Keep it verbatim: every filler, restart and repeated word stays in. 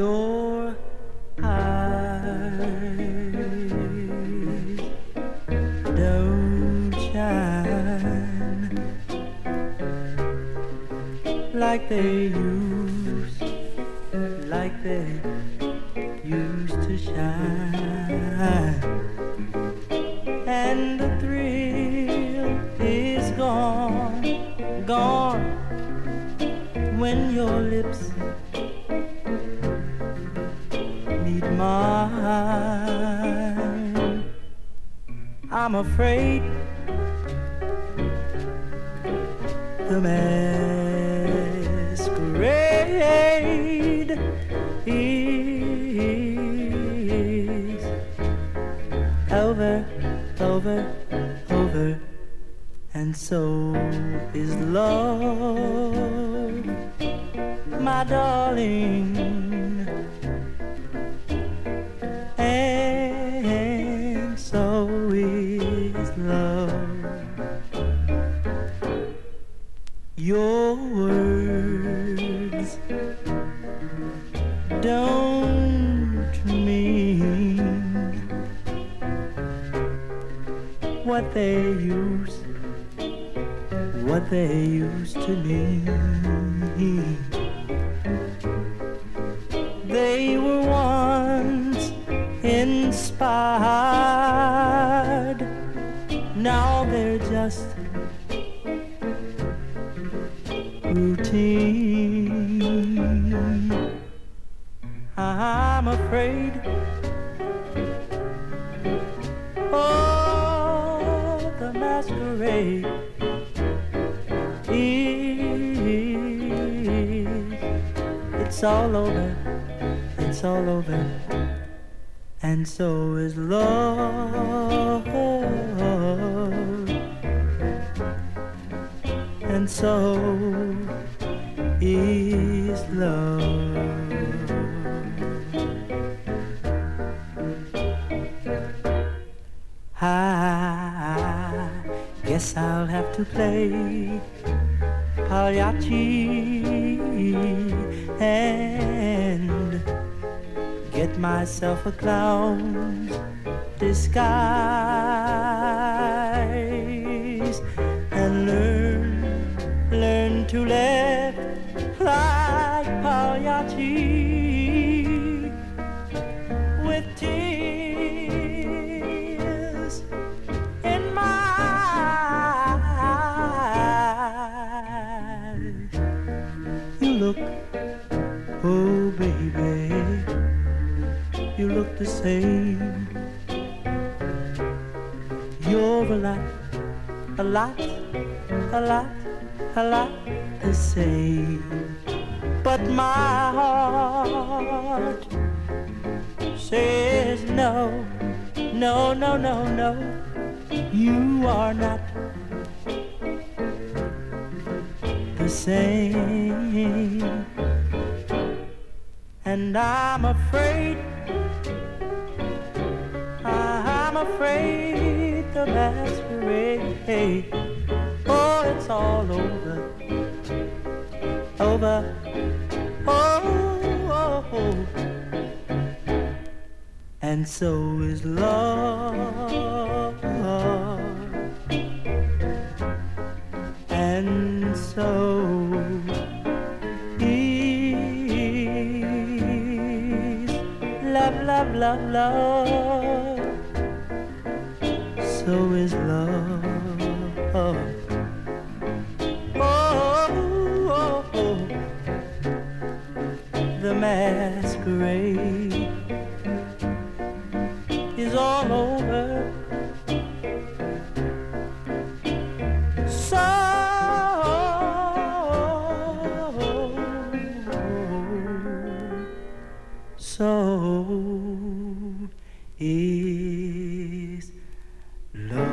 your eyes don't shine like they used, like they used to shine. And the thrill is gone, gone when your lips meet mine. I'm afraid the masquerade is over, over, over, and so is love, my darling. And so is love. Your words don't mean what they used, what they used to mean. They were once inspired, now they're just routine. I'm afraid, oh, the masquerade is, it's all over, it's all over, and so is love, and so is love. I guess I'll have to play Pagliacci and get myself a clown's disguise and learn, learn to laugh like Pagliacci with tears in my eyes. You look, oh baby, you look the same. You're a lot, a lot, a lot, a lot the same. But my heart says no, no, no, no, no. You are not the same. And I'm afraid, I'm afraid the masquerade, oh, it's all over, over, oh, oh, oh. And so is love, and so is love, love, love, love. So is love. Oh, oh, oh. The masquerade is all over. So, so is love.